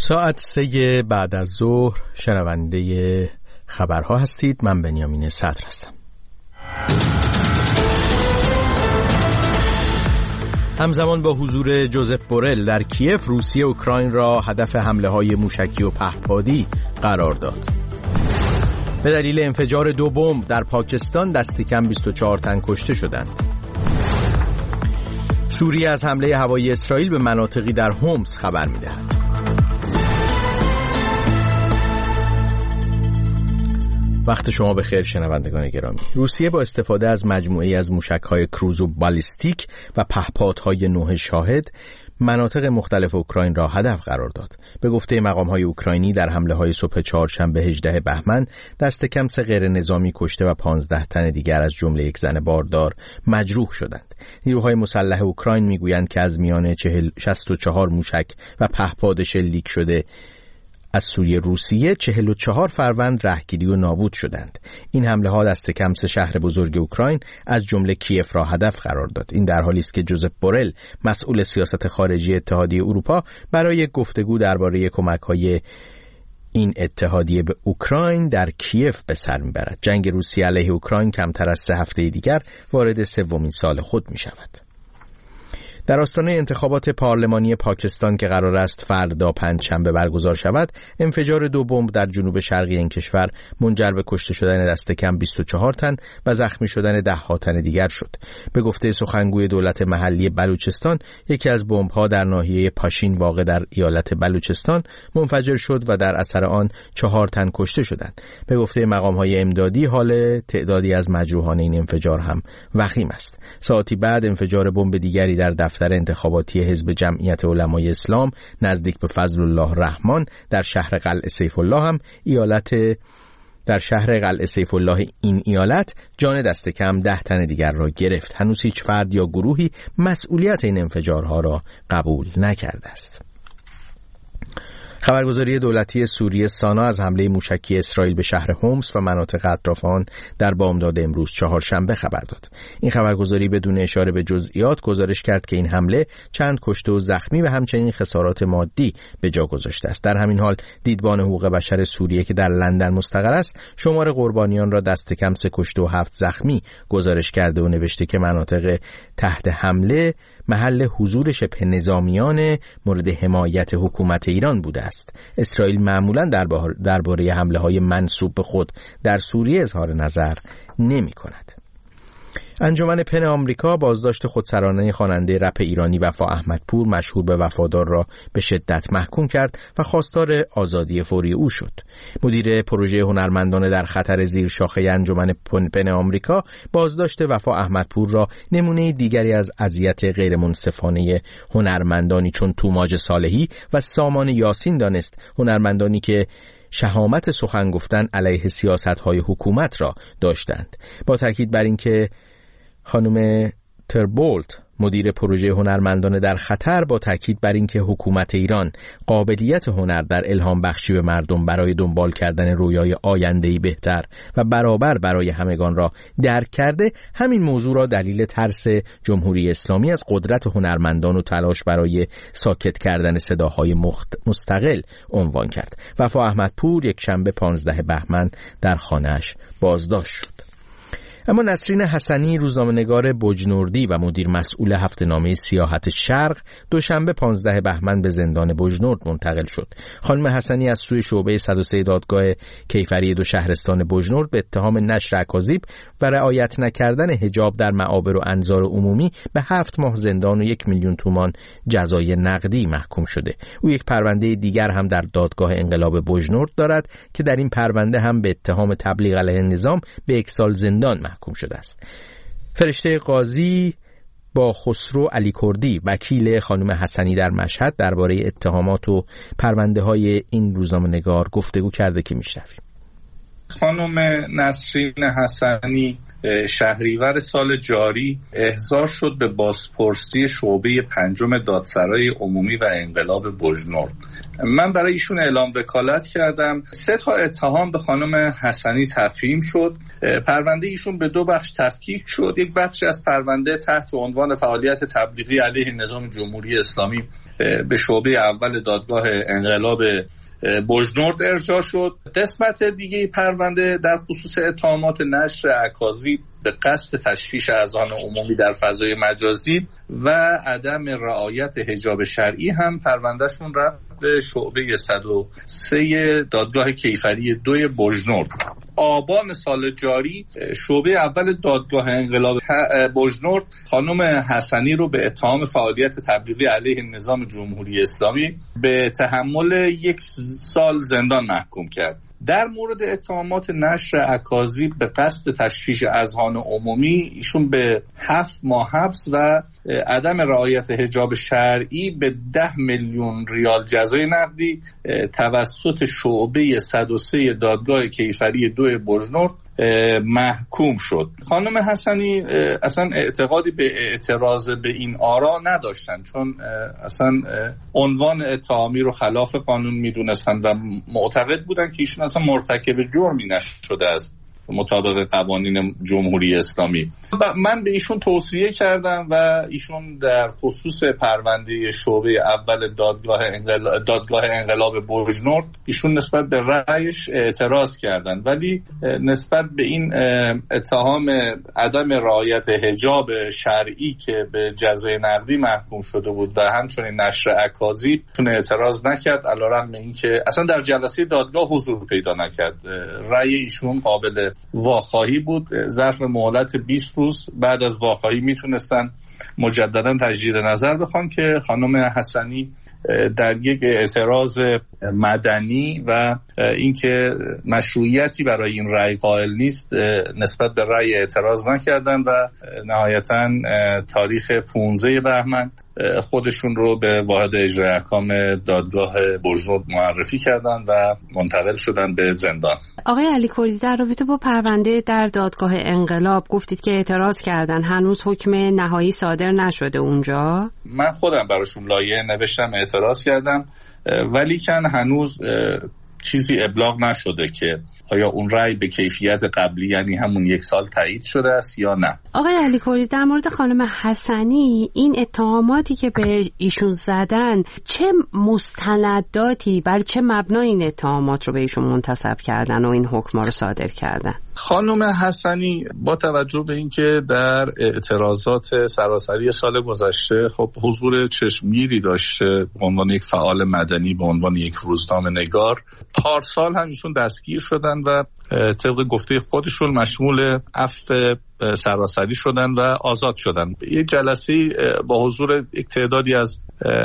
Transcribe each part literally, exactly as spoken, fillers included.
ساعت سه بعد از ظهر شنونده خبرها هستید. من بنیامین صدر هستم. همزمان با حضور جوزپ بورل در کیف، روسیه اوکراین را هدف حمله‌های موشکی و پهپادی قرار داد. به دلیل انفجار دو بمب در پاکستان دست کم بیست و چهار تن کشته شدند. سوریه از حمله هوایی اسرائیل به مناطقی در حمص خبر می‌دهد. وقت شما بخیر شنوندگان گرامی. روسیه با استفاده از مجموعه‌ای از موشک‌های کروز و بالیستیک و پهپادهای نوح شاهد مناطق مختلف اوکراین را هدف قرار داد. به گفته مقام‌های اوکراینی در حمله‌های صبح چهارشنبه هجدهم بهمن دست کم سه غیر نظامی کشته و پانزده تن دیگر از جمله یک زن باردار مجروح شدند. نیروهای مسلح اوکراین میگویند که از میان شصت و چهار موشک و پهپاد شلیک شده از سوی روسیه چهل و چهار فروند رهگیری و نابود شدند. این حمله ها دست کم سه شهر بزرگ اوکراین از جمله کیف را هدف قرار داد. این در حالی است که جوزپ بورل، مسئول سیاست خارجی اتحادیه اروپا، برای گفتگو درباره کمک‌های این اتحادیه به اوکراین در کیف به سر میبرد. جنگ روسیه علیه اوکراین کمتر از سه هفته دیگر وارد سومین سال خود میشود. در آستانه انتخابات پارلمانی پاکستان که قرار است فردا پنجشنبه برگزار شود، انفجار دو بمب در جنوب شرقی این کشور منجر به کشته شدن دست کم بیست و چهار تن و زخمی شدن ده ها تن دیگر شد. به گفته سخنگوی دولت محلی بلوچستان، یکی از بمب‌ها در ناحیه پاشین واقع در ایالت بلوچستان منفجر شد و در اثر آن چهار تن کشته شدند. به گفته مقام‌های امدادی، حال تعدادی از مجروحان این انفجار هم وخیم است. ساعتی بعد انفجار بمب دیگری در دفتر انتخاباتی حزب جمعیت علمای اسلام نزدیک به فضل الله رحمان در شهر قلعه سیف الله هم ایالت در شهر قلعه سیف الله این ایالت جان دست کم ده تن دیگر را گرفت. هنوز هیچ فرد یا گروهی مسئولیت این انفجارها را قبول نکرده است. خبرگزاری دولتی سوریه سانا از حمله موشکی اسرائیل به شهر حمص و مناطق اطراف آن در بامداد امروز چهارشنبه خبر داد. این خبرگزاری بدون اشاره به جزئیات گزارش کرد که این حمله چند کشته و زخمی و همچنین خسارات مادی به جا گذاشته است. در همین حال دیدبان حقوق بشر سوریه که در لندن مستقر است، شمار قربانیان را دست کم سه کشته و هفت زخمی گزارش کرده و نوشته که مناطق تحت حمله محل حضور شبه نظامیان مورد حمایت حکومت ایران بوده است. اسرائیل معمولاً درباره حمله‌های منسوب به خود در سوریه اظهار نظر نمی‌کند. انجمن پن آمریکا بازداشت خودسرانه خواننده رپ ایرانی وفا احمدپور مشهور به وفادار را به شدت محکوم کرد و خواستار آزادی فوری او شد. مدیر پروژه هنرمندان در خطر زیر شاخه انجمن پن آمریکا بازداشت وفا احمدپور را نمونه دیگری از اذیت غیرمنصفانه هنرمندانی چون توماج صالحی و سامان یاسین دانست، هنرمندانی که شهامت سخن گفتن علیه سیاست‌های حکومت را داشتند. با تاکید بر اینکه خانم تربولت، مدیر پروژه هنرمندان در خطر، با تاکید بر اینکه حکومت ایران قابلیت هنر در الهام بخشی به مردم برای دنبال کردن رویای آینده‌ای بهتر و برابر برای همگان را درک کرده، همین موضوع را دلیل ترس جمهوری اسلامی از قدرت هنرمندان و تلاش برای ساکت کردن صداهای مستقل عنوان کرد. وفا احمدپور یک شنبه پانزدهم بهمن در خانه‌اش بازداشت شد. اما نسرین حسنی، روزنامه‌نگار بجنوردی و مدیر مسئول هفته‌نامه سیاحت شرق، دوشنبه پانزدهم بهمن به زندان بجنورد منتقل شد. خانم حسنی از سوی شعبه صد و سه دادگاه کیفری دو شهرستان بجنورد به اتهام نشر اکاذیب و رعایت نکردن حجاب در معابر و انظار عمومی به هفت ماه زندان و یک میلیون تومان جزای نقدی محکوم شده. او یک پرونده دیگر هم در دادگاه انقلاب بجنورد دارد که در این پرونده هم به اتهام تبلیغ علیه نظام به یک سال زندان محکوم شده است. فرشته قاضی با خسرو علی کردی، وکیل خانم حسنی در مشهد، درباره اتهامات و پرونده های این روزنامه‌نگار گفتگو کرده که میشنویم. خانم نسرین حسنی شهریور سال جاری احضار شد به بازپرسی شعبه پنجم دادسرای عمومی و انقلاب بجنورد. من برای ایشون اعلام وکالت کردم. سه تا اتهام به خانم حسنی تفهیم شد. پرونده ایشون به دو بخش تفکیک شد. یک بخش از پرونده تحت عنوان فعالیت تبلیغی علیه نظام جمهوری اسلامی به شعبه اول دادگاه انقلاب بوجنورد ارجاع شد. قسمت دیگه پرونده در خصوص اتهامات نشر اکاذیب به قصد تشویش اذهان عمومی در فضای مجازی و عدم رعایت حجاب شرعی هم پروندهشون رفت به شعبه صد و سه دادگاه کیفری دوی بوجنورد. آبان سال جاری شعبه اول دادگاه انقلاب بوجنورد خانم حسنی رو به اتهام فعالیت تبلیغی علیه نظام جمهوری اسلامی به تحمل یک سال زندان محکوم کرد. در مورد اتهامات نشر اکاذیب به قصد تشویش اذهان عمومی ایشون به هفت ماه حبس و عدم رعایت حجاب شرعی به ده میلیون ریال جزای نقدی توسط شعبه صد و سه دادگاه کیفری دو بوجنورد محکوم شد. خانم حسنی اصلا اعتقادی به اعتراض به این آرا نداشتن، چون اصلا عنوان اتهامی رو خلاف قانون میدونستن و معتقد بودن که ایشون اصلا مرتکب جرمی نشده است مطابق قوانین جمهوری اسلامی. من به ایشون توصیه کردم و ایشون در خصوص پرونده شعبه اول دادگاه انقلاب, دادگاه انقلاب بوجنورد ایشون نسبت به رأیش اعتراض کردن، ولی نسبت به این اتهام عدم رعایت حجاب شرعی که به جزای نقدی محکوم شده بود و همچنین نشر اکاذیب چون اعتراض نکرد، علیرغم اینکه اصلا در جلسه دادگاه حضور پیدا نکرد. رأی ایشون قابل واخواهی بود. ظرف مهلت بیست روز بعد از واخواهی میتونستن مجددا تجدید نظر بخوان که خانم حسنی در یک اعتراض مدنی و اینکه مشروعیتی برای این رأی قائل نیست نسبت به رأی اعتراض نکردن و نهایتا تاریخ پانزده بهمن خودشون رو به واحد اجرای احکام دادگاه بوجنورد معرفی کردن و منتقل شدن به زندان. آقای علی کردی، در رابطه با پرونده در دادگاه انقلاب گفتید که اعتراض کردن، هنوز حکم نهایی صادر نشده اونجا؟ من خودم براشون لایحه نوشتم، اعتراض کردم، ولی کن هنوز چیزی ابلاغ نشده که آیا اون رأی به کیفیت قبلی یعنی همون یک سال تایید شده است یا نه. آقای علی کردی، در مورد خانم حسنی این اتهاماتی که به ایشون زدن چه مستنداتی بر چه مبنا این اتهامات رو به ایشون منتسب کردن و این حکم رو صادر کردن؟ خانم حسنی با توجه به اینکه در اعتراضات سراسری سال گذشته خب حضور چشمگیری داشته به عنوان یک فعال مدنی، به عنوان یک روزنامه‌نگار، پارسال هم ایشون دستگیر شدن و طبق گفته خودشون مشمول عفو سراسری شدن و آزاد شدن. یک جلسه با حضور یک تعدادی از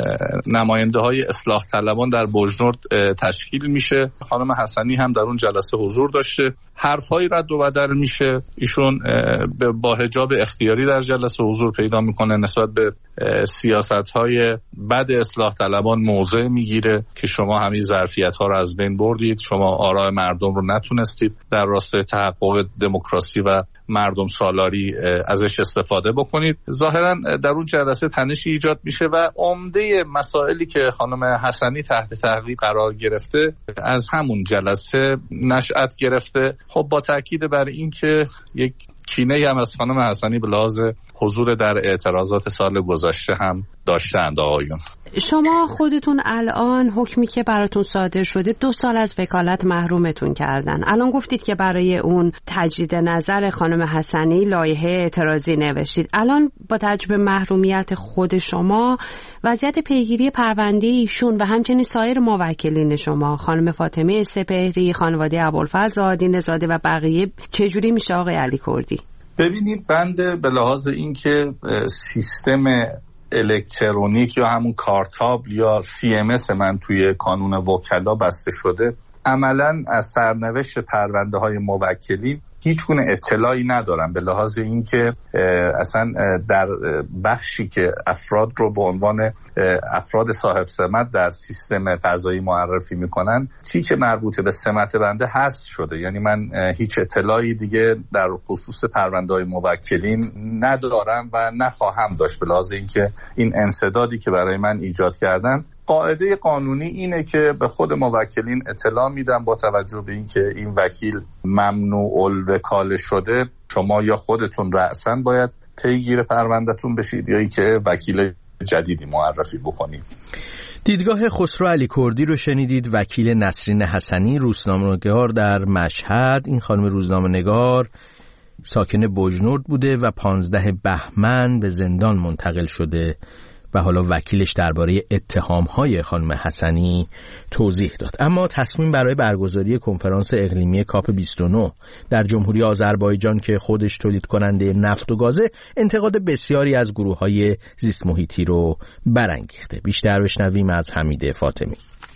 نماینده های اصلاح طلبان در بوجنورد تشکیل میشه. خانم حسنی هم در اون جلسه حضور داشته. حرفایی رد و بدل میشه. ایشون با حجاب اختیاری در جلسه حضور پیدا میکنه، نسبت به سیاست های بد اصلاح طلبان موضع میگیره که شما همین ظرفیت ها رو از بین بردید، شما آراء مردم رو نتونستید در راستای تحقق دموکراسی و مردم سالاری ازش استفاده بکنید. ظاهرا در اون جلسه تنشی ایجاد میشه و عمده مسائلی که خانم حسنی تحت تحقیق قرار گرفته از همون جلسه نشأت گرفته. خب با تاکید بر این که یک کینه هم از خانم حسنی به لحاظ حضور در اعتراضات سال گذشته هم داشتند آقایون. شما خودتون الان حکمی که براتون صادر شده دو سال از وکالت محرومتون کردن. الان گفتید که برای اون تجدید نظر خانم حسنی لایحه اعتراضی نوشتید. الان با توجه به محرومیت خود شما وضعیت پیگیری پرونده ایشون و همچنین سایر موکلین شما، خانم فاطمه سپهری، خانواده ابوالفضل آدین‌زاده و بقیه، چجوری میشه آقای علی کردی؟ ببینید بنده به لحاظ اینکه سیستم الکترونیک یا همون کارتابل یا سی ام اس من توی کانون وکلا بسته شده، عملاً از سرنوشت پرونده های موکلین هیچ گونه اطلاعی ندارم، به لحاظ اینکه اصلا در بخشی که افراد رو به عنوان افراد صاحب سمت در سیستم قضایی معرفی میکنن تیک مربوط به سمت بنده حذف شده. یعنی من هیچ اطلاعی دیگه در خصوص پرونده‌های موکلین ندارم و نخواهم داشت، به لحاظ اینکه این انسدادی که برای من ایجاد کردن. قاعده قانونی اینه که به خود موکلین اطلاع میدم با توجه به اینکه این وکیل ممنوع الوکاله شده، شما یا خودتون رأساً باید پیگیر پروندهتون بشید یا ای که وکیل جدیدی معرفی بکنیم. دیدگاه خسرو علی کردی رو شنیدید، وکیل نسرین حسنی، روزنامه‌نگار در مشهد. این خانم روزنامه‌نگار ساکن بجنورد بوده و پانزده بهمن به زندان منتقل شده و حالا وکیلش درباره اتهام‌های خانم حسنی توضیح داد. اما تصمیم برای برگزاری کنفرانس اقلیمی کاپ بیست و نه در جمهوری آذربایجان که خودش تولید کننده نفت و گازه، انتقاد بسیاری از گروه‌های زیست محیطی رو برانگیخته. بیشتر بشنویم از حمید فاطمی.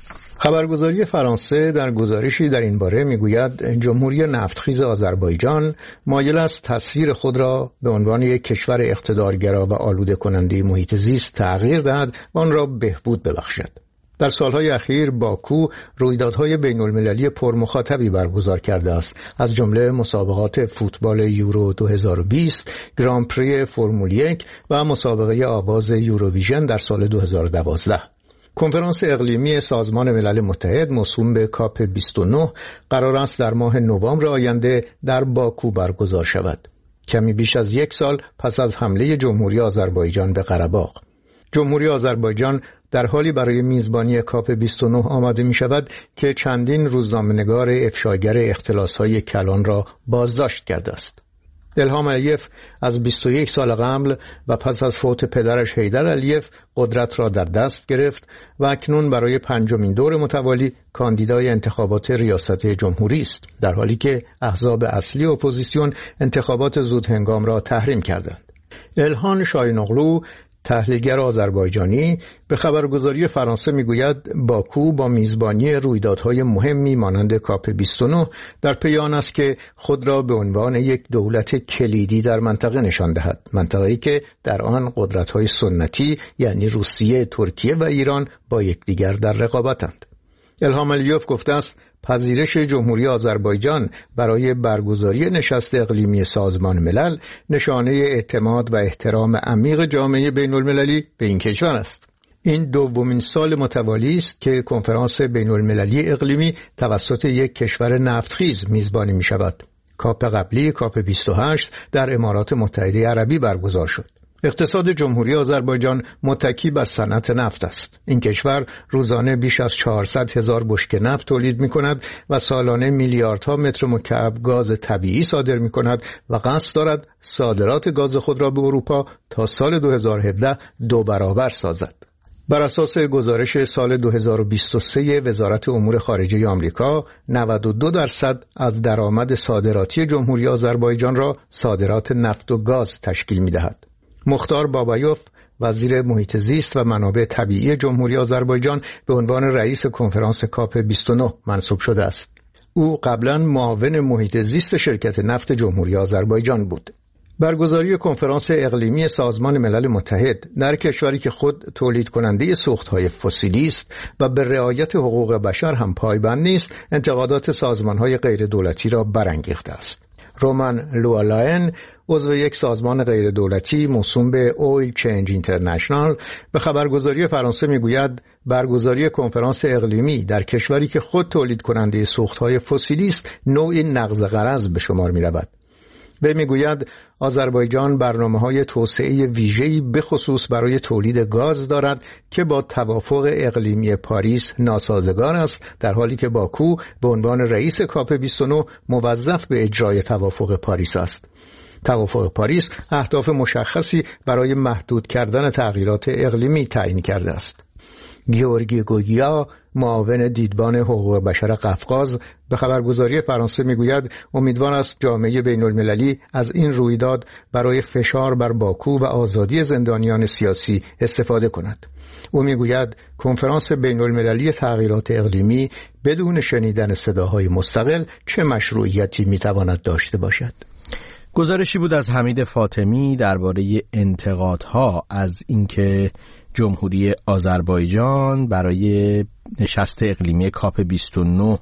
خبرگزاری فرانسه در گزارشی در این باره میگوید جمهوری نفتخیز آذربایجان مایل است تصویر خود را به عنوان یک کشور اقتدارگرا و آلوده کننده محیط زیست تغییر دهد و آن را بهبود ببخشد. در سالهای اخیر باکو رویدادهای بین المللی پرمخاطبی برگزار کرده است، از جمله مسابقات فوتبال یورو دو هزار و بیست، گران پری فرمول یک و مسابقه آواز یوروویژن در سال دو هزار و دوازده. کنفرانس اقلیمی سازمان ملل متحد موسوم به کاپ بیست و نه قرار است در ماه نوامبر آینده در باکو برگزار شود، کمی بیش از یک سال پس از حمله جمهوری آذربایجان به قره‌باغ. جمهوری آذربایجان در حالی برای میزبانی کاپ بیست و نه آماده می شود که چندین روزنامه‌نگار افشاگر اختلاس‌های کلان را بازداشت کرده است. الهام علیف از بیست و یک سال قبل و پس از فوت پدرش حیدر علیف قدرت را در دست گرفت و اکنون برای پنجمین دور متوالی کاندیدای انتخابات ریاست جمهوری است، در حالی که احزاب اصلی اپوزیسیون انتخابات زودهنگام را تحریم کردند. الهان شاهیناغلو، تحلیلگر آذربایجانی، به خبرگزاری فرانسه میگوید باکو با میزبانی رویدادهای مهمی مانند کاپ بیست و نه در پی آن است که خود را به عنوان یک دولت کلیدی در منطقه نشان دهد، منطقه‌ای که در آن قدرت‌های سنتی یعنی روسیه، ترکیه و ایران با یکدیگر در رقابتند. الهام علیف گفته است پذیرش جمهوری آذربایجان برای برگزاری نشست اقلیمی سازمان ملل نشانه اعتماد و احترام عمیق جامعه بین المللی به این کشور است. این دومین سال متوالی است که کنفرانس بین المللی اقلیمی توسط یک کشور نفتخیز میزبانی می شود. کاپ قبلی، کاپ بیست و هشت، در امارات متحده عربی برگزار شد. اقتصاد جمهوری آذربایجان متکی بر صنعت نفت است. این کشور روزانه بیش از چهارصد هزار بشکه نفت تولید می کند و سالانه میلیاردها متر مکعب گاز طبیعی صادر می کند و قصد دارد صادرات گاز خود را به اروپا تا سال دو هزار و هفده دو برابر سازد. بر اساس گزارش سال دو هزار و بیست و سه وزارت امور خارجه آمریکا، نود و دو درصد از درآمد صادراتی جمهوری آذربایجان را صادرات نفت و گاز تشکیل می دهد. مختار بابایوف، وزیر محیط زیست و منابع طبیعی جمهوری آذربایجان، به عنوان رئیس کنفرانس کاپ بیست و نه منصوب شده است. او قبلا معاون محیط زیست شرکت نفت جمهوری آذربایجان بود. برگزاری کنفرانس اقلیمی سازمان ملل متحد در کشوری که خود تولید کننده سوختهای فسیلی است و به رعایت حقوق بشر هم پایبند نیست، انتقادات سازمانهای غیر دولتی را برانگیخته است. رومان لوالاین، عضو یک سازمان غیر دولتی موسوم به اویل چنج اینترنشنال، به خبرگزاری فرانسه میگوید برگزاری کنفرانس اقلیمی در کشوری که خود تولید کننده سوختهای فسیلی است نوعی نقض غرض به شمار می رود. وی میگوید آذربایجان برنامه‌های توسعه ویژه‌ای به خصوص برای تولید گاز دارد که با توافق اقلیمی پاریس ناسازگار است، در حالی که باکو به عنوان رئیس کاپ بیست و نه موظف به اجرای توافق پاریس است. توافق پاریس اهداف مشخصی برای محدود کردن تغییرات اقلیمی تعیین کرده است. گیورگی گوگیا، معاون دیدبان حقوق بشر قفقاز، به خبرگزاری فرانسه میگوید امیدوار است جامعه بین المللی از این رویداد برای فشار بر باکو و آزادی زندانیان سیاسی استفاده کند. او میگوید کنفرانس بین المللی تغییرات اقلیمی بدون شنیدن صداهای مستقل چه مشروعیتی میتواند داشته باشد؟ گزارشی بود از حمید فاطمی درباره انتقادها از اینکه جمهوری آذربایجان برای نشست اقلیمی کاپ بیست و نه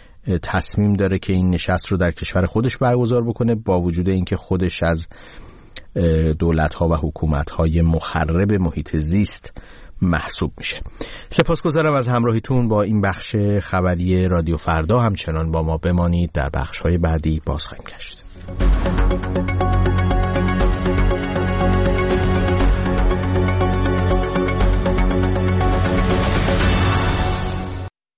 تصمیم داره که این نشست رو در کشور خودش برگزار بکنه، با وجود اینکه خودش از دولت‌ها و حکومت‌های مخرب محیط زیست محسوب میشه. سپاسگزارم از همراهیتون با این بخش خبری رادیو فردا. همچنان با ما بمانید، در بخش‌های بعدی باز خواهیم گشت.